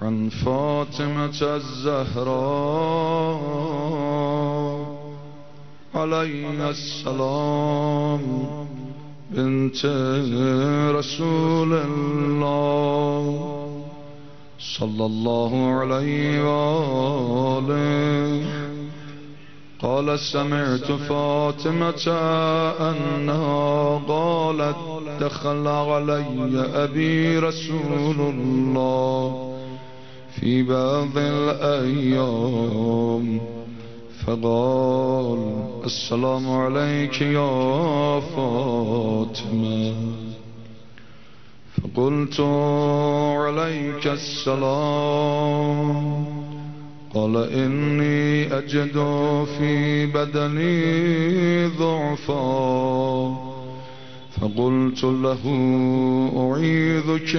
عن فاطمة الزهراء عليها السلام بنت رسول الله صلى الله عليه وآله قال سمعت فاطمة أنها قالت دخل علي أبي رسول الله في بعض الأيام فقال السلام عليك يا فاطمة فقلت عليك السلام قال إني أجد في بدني ضعفا فقلت له أعيذك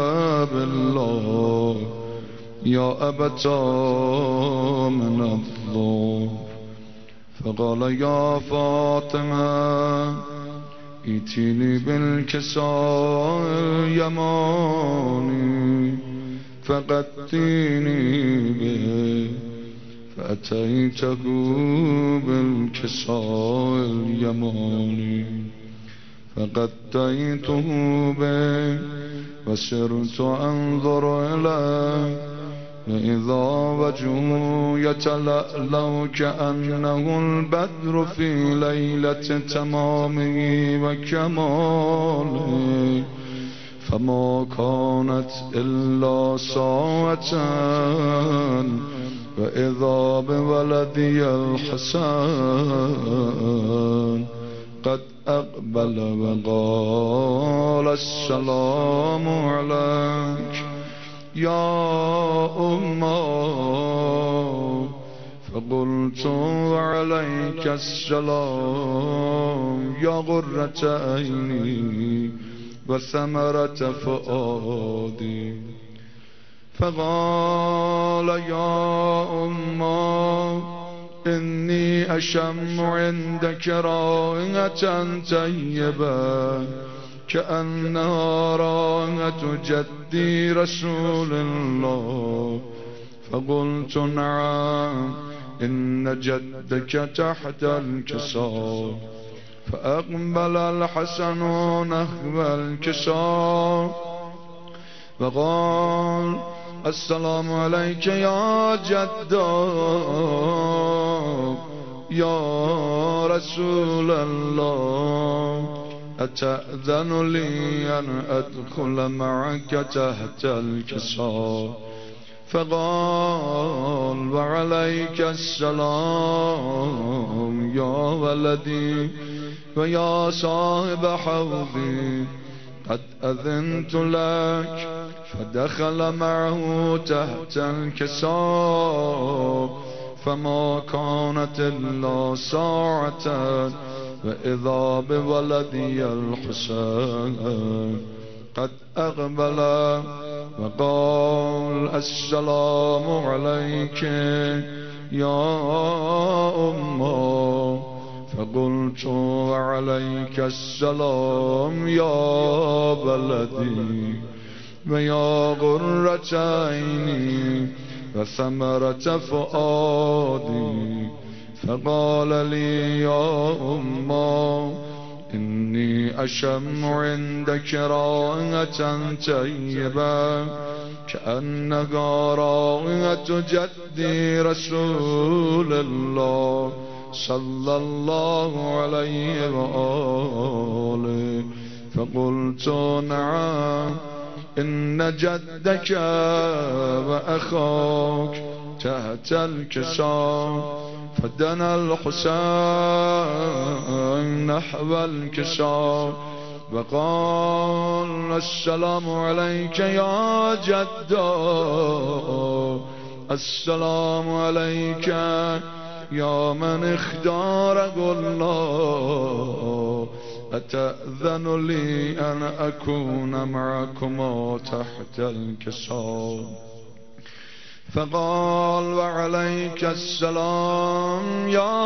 بالله يا أبتا من الضعف فقال يا فاطمة ائتني بالكساء اليماني فقدتيني به فأتيته بالكساء اليماني فقديته به وسرت أنظر إليه وإذا وجهه يتلألأ كأنه البدر في ليلة تمامه وكماله فما كانت إلا ساعة وإذا بولدي الحسن قد أقبل وقال السلام عليك يا أمه فقلت وعليك السلام يا غرة عيني وثمرة فؤادي فقال يا أمه إني أشم عندك رائحة طيبة كأنها رائحة جدي رسول الله فقلت نعم إن جدك تحت الكساء فأقبل الحسن نحو الكساء وقال السلام عليك يا جدا يا رسول الله أتأذن لي أن أدخل معك تحت الكساء فقال وعليك السلام يا ولدي ويا صاحب حوضي قد أذنت لك فدخل معه تحت الكساء فما كانت إلا ساعة وإذا بولدي الحسين قد أقبل وقال السلام عليك يا أمه فقلت وعليك السلام يا بلدي ويا غرة عيني وثمرة فؤادي فقال لي يا أمه إني أشم عندك رائحة طيبة كأنها رائحة جدي رسول الله صلى الله عليه وآله فقلت نعم إن جدك وأخاك تحت الكساء فدنا الحسين نحو الكساء وقال السلام عليك يا جدا السلام عليك يا من اختارك الله أتأذن لي أن أكون معكما تحت الكساء فقال وعليك السلام يا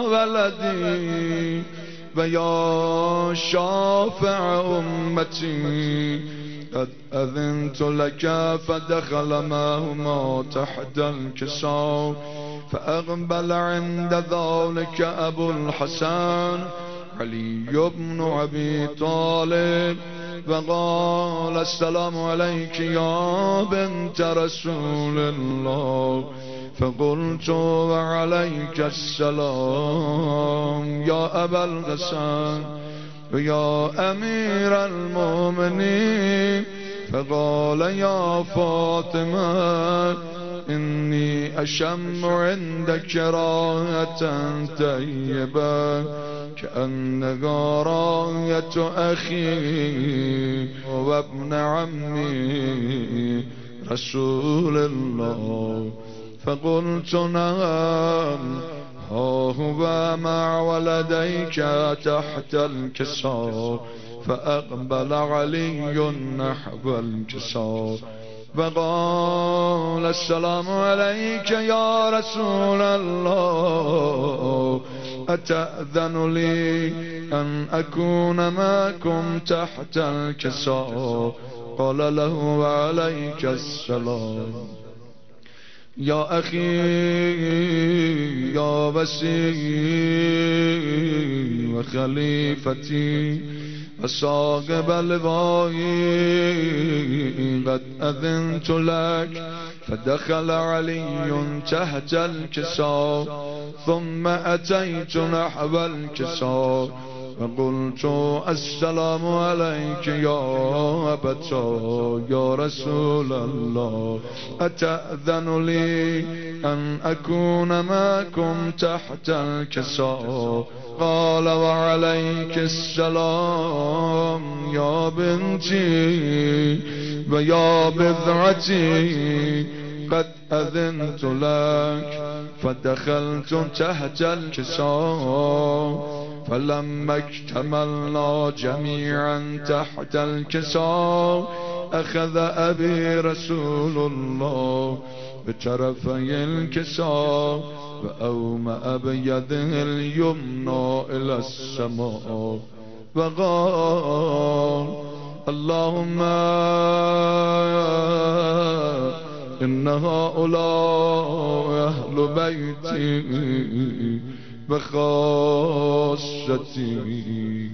ولدي ويا شافع أمتي قد أذنت لك فدخل معهما تحت الكساء فأقبل عند ذلك أبو الحسن علي بن أبي طالب وقال السلام عليك يا بنت رسول الله فقلت وعليك السلام يا أبا الحسن ويا أمير المؤمنين فقال يا فاطمة إني أشم عندك راية طيبة كأنها راية أخي وابن عمي رسول الله فقلت نعم ها هو مع ولديك تحت الكساء فأقبل علي نحو الكساء فقال السلام عليك يا رسول الله أتأذن لي أن أكون معكم تحت الكساء قال له وعليك السلام يا أخي يا وسيء وخليفتي وصاحب لوائي قد أذنت لك فدخل علي تحت الكساء ثم أتيت نحو الكساء فقلت السلام عليك يا أبتا يا رسول الله أتأذن لي أن أكون معكم تحت الكساء قال وعليك السلام يا بنتي ويا بضعتي قد أذنت لك فدخلت تحت الكساء فلما اكتملنا جميعا تحت الكساء أخذ أبي رسول الله بطرفي الكساء وأومأ بيده اليمنى إلى السماء وقال اللهم إن هؤلاء أهل بيتي بخاصتي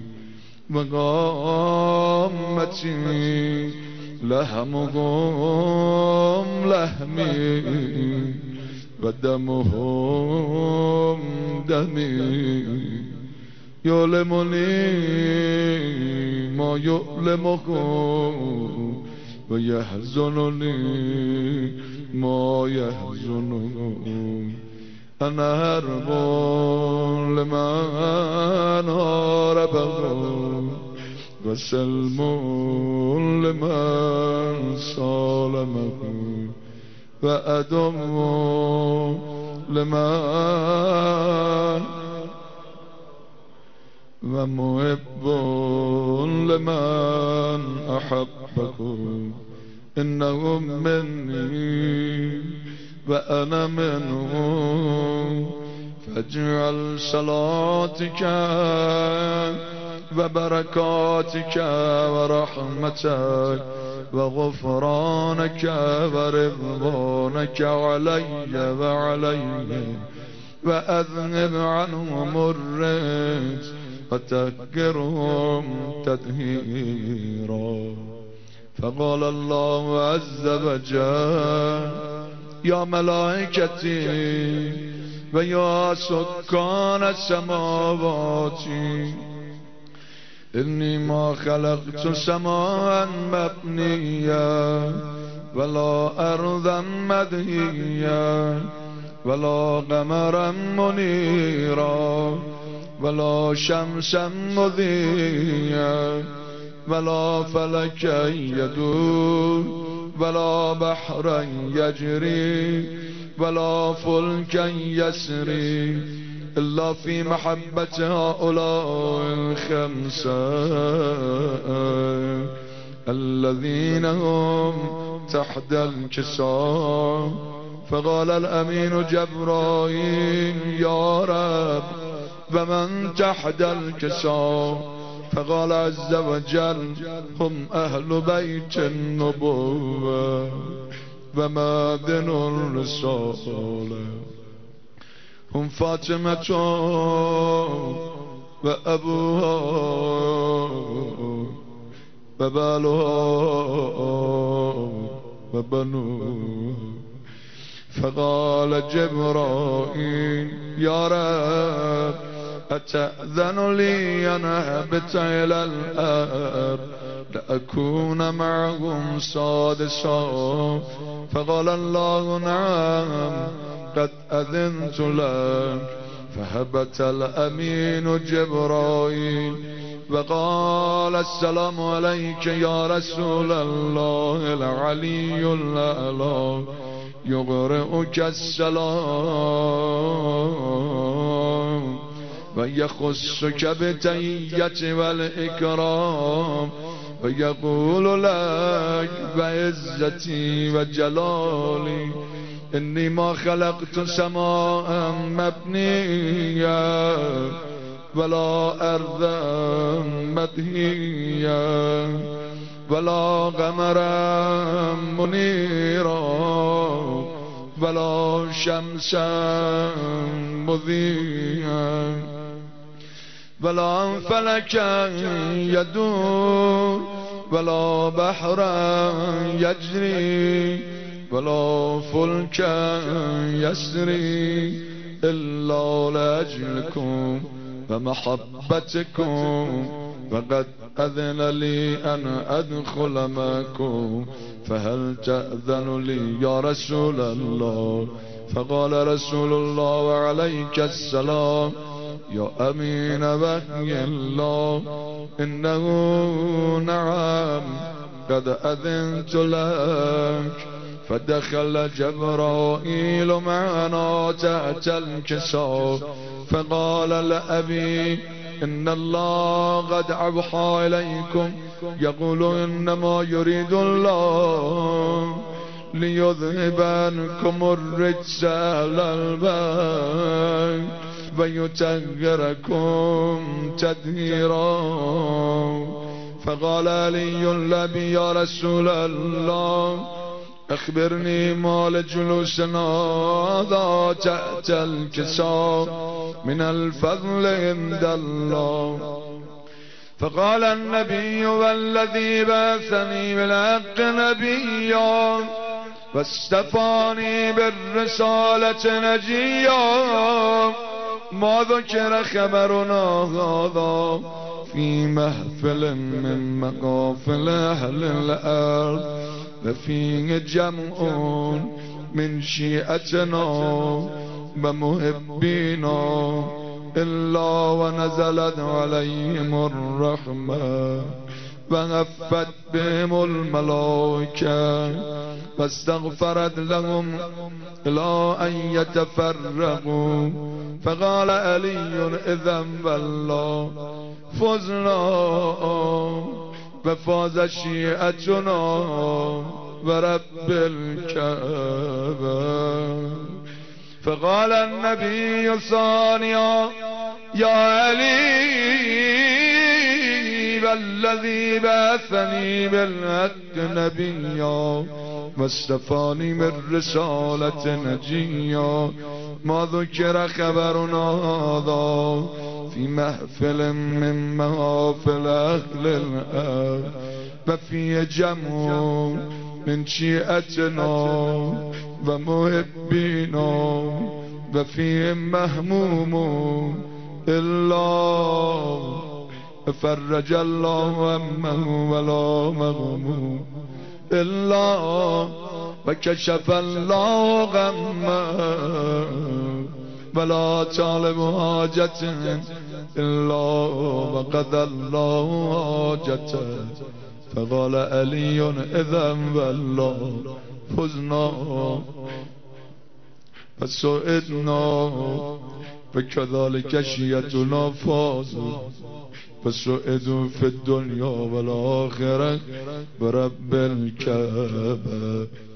وقامتي لحمهم لحمي ودمهم دمي يؤلمني ما يؤلمهم ويحزنني ما يحزنهم أنا هرب لمن هاربهم وسلم لمن صالمهم وأدم لمن ومحب لمن أحبكم إنهم مني وأنا منهم فاجعل صلاتك وبركاتك ورحمتك وغفرانك ورضوانك علي وعليهم وأذهب عنهم الرجس وتذكرهم تطهيرا فقال الله عز وجل يا ملائكتي ويا سكان السماوات إني ما خلقت سماء مبنيا ولا أرضا مدهيا ولا قمرا منيرا ولا شمسا مضيا ولا فلكا يدور ولا بحرا يجري ولا فلكا يسري إلا في محبة هؤلاء الخمسة الذين هم تحت الكساء فقال الأمين جبرائيل يا رب ومن تحت الكساء فقال عز وجل هم أهل بيت النبوة ومعدن الرسالة هم فاطمة وأبوها وبالها وبنوها. فقال جبرائيل يا رب أتأذن لي أن أهبط إلى الأرض لأكون معهم سادسا؟ فقال الله نعم قد أذنت لك. فهبط الأمين جبرائيل وقال السلام عليك يا رسول الله العلي الأعلى يقرئك السلام ويخصك بالتحية والإكرام ويقول لك بعزتي وجلالي إني ما خلقت سماء مبنيا ولا أرضا مدهيا ولا قمرا منيرا ولا شمسا مضيئا ولا فلكا يدور ولا بحرا يجري ولا فلكا يسري إلا لأجلكم ومحبتكم وقد أذن لي أن أدخل معكم فهل تأذن لي يا رسول الله؟ فقال رسول الله وعليك السلام يا أمين وحي الله إنه نعم قد أذنت لك. فدخل جبرائيل معنا تحت الكساء فقال لأبي إن الله قد أوحى إليكم يقول إنما يريد الله ليذهب عنكم الرجس أهل البيت ويطهركم تطهيرا. فقال علي لأبي يا رسول الله أخبرني ما لجلوسنا هذا تحت الكساء من الفضل عند الله. فقال النبي والذي بعثني بالحق نبيا واصطفاني بالرسالة نجيا ما ذكر خبرنا هذا في محفل من مقافل أهل الأرض وفيه جمع من شيعتنا ومحبينا إلا ونزلت عليهم الرحمة وغفت بهم الملائكة واستغفرت لهم إلى أن يتفرقوا. فقال علي إذن والله فزنا وفاز شيعتنا ورب الكعبة. فقال النبي ثانيا يا علي والذي بعثني بالحق نبيا واصطفاني من رسالة نجيا ما ذكر خبرنا هذا في محفل من محافل أهل الأرض وفي جمع من شيعتنا ومحبينا وفيهم مهموم إلا فرج الله همه ولا مغموم إلا وكشف الله غمه ولا طالب حاجة إلا وقضى الله حاجته. فقال علي إذن والله فزنا فسئدنا فكذلك شيعتنا فازوا فسئدوا في الدنيا والآخرة برب الكعبة.